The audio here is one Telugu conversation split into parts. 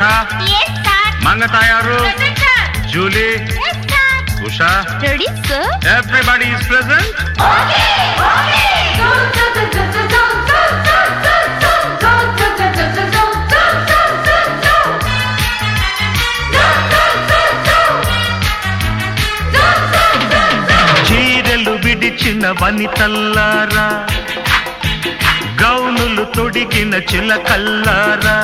Rekha. Yes, sir. Mangatayaru. Present, sir. Julie. Yes, sir. Usha. Ready, sir? Everybody is present. Okay. చీరలు విడిచిన వనితల్లారా, గౌనులు తొడిగిన చిలకల్లారా,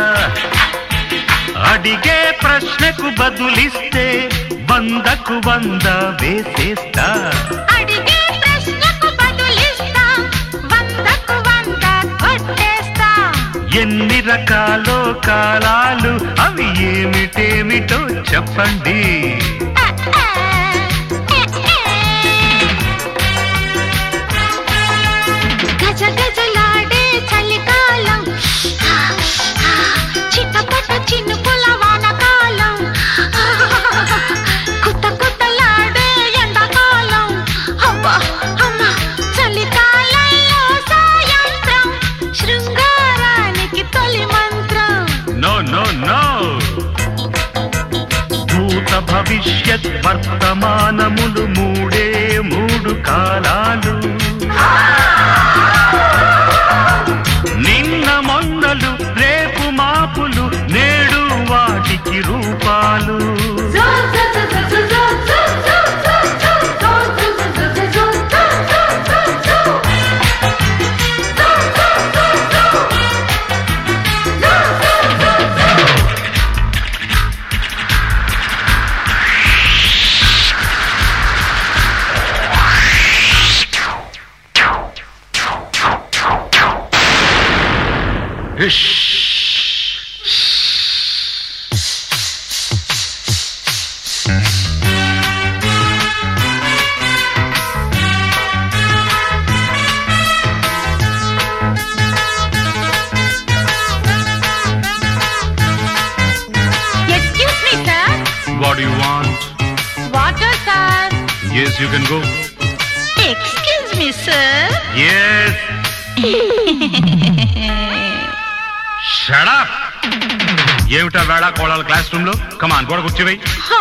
అడిగే ప్రశ్నకు బదులిస్తే 100కు 100 వేసేస్తా. అడిగే ప్రశ్నకు బదులిస్తా, 100కు 100 కొట్టేస్తా. ఎన్ని రకాలో కాలాలు అవి ఏమిటేమిటో చెప్పండి. గజ గజలాడే చలికాలం, చిటపట చినుకుల వానకాలం, కుత కుతలాడే ఎండాకాలం, అబ్బా అమ్మ చలికాలంలో సాయంత్రం, శృంగారానికి తొలి మంత్రం. నో నో నో, భూత భవిష్యత్ వర్తమానములు మూడే 3 కాలాలు. నిన్న మొన్నలు రేపు మాపులు నేడు వాటికి రూపాలు. Excuse me, sir. What do you want? Water, sir. Yes, you can go. Excuse me, sir. Yes. Shut up. ఏమిటా వేళ కోళాల క్లాస్ రూమ్ లో? కమాన్, గోడ కూర్చోవై.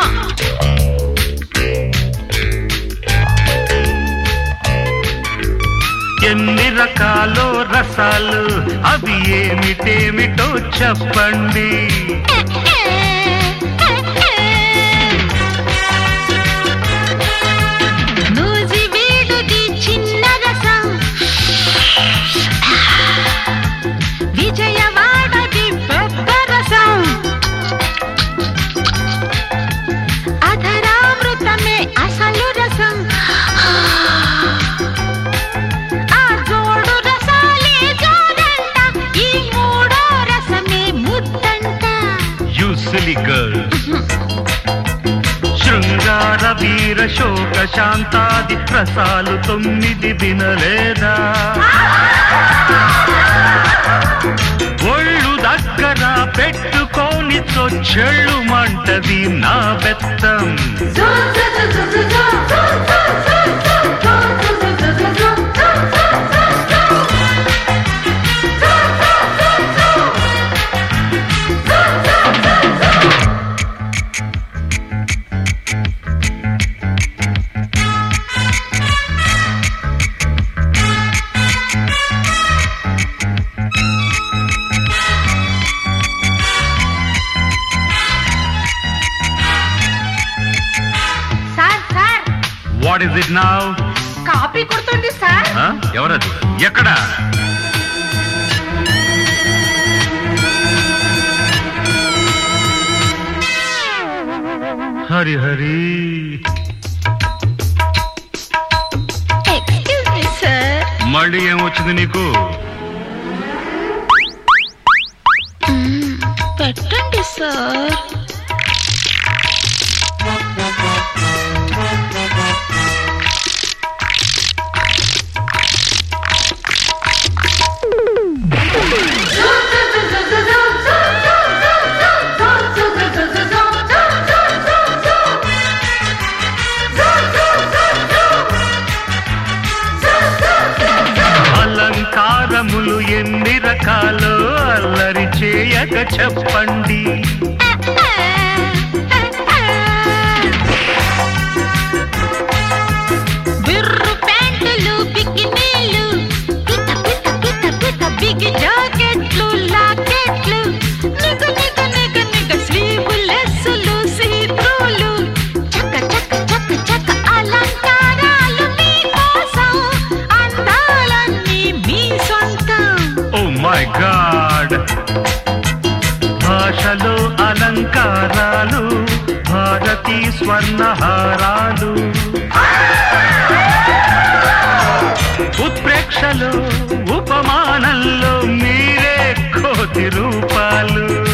ఎన్ని రకాలో రసాలు అవి ఏమిటేమిటో చెప్పండి. నూజి వీడుది చిన్న రసం, విజయవాడది పెద్ద రసం, అధరామృతమే అసలు రసం, ఆ జోడు రసాలే జోడంట, ఈ మూడో రసమే ముద్దంట. You silly girl. శృంగార వీర శోక శాంతాది రసాలు 9 వినలేదా? ఒళ్ళు దగ్గర పెట్టుకొని చెళ్ళు మంటది నా బెత్తం. Sir sir, What is it now? Copy కొడుతుంది సార్. ఎవరది? ఎక్కడ? Hari Hari. Excuse me sir. మళ్ళీ ఏమొచ్చింది నీకు? పెట్టండి సార్. అలంకారములు ఎన్ని రకాలో అల్లరి చేయక చెప్పండి. వర్ణహారాలు ఉత్ప్రేక్షలో ఉపమానంలో మీరే కోటి రూపాలు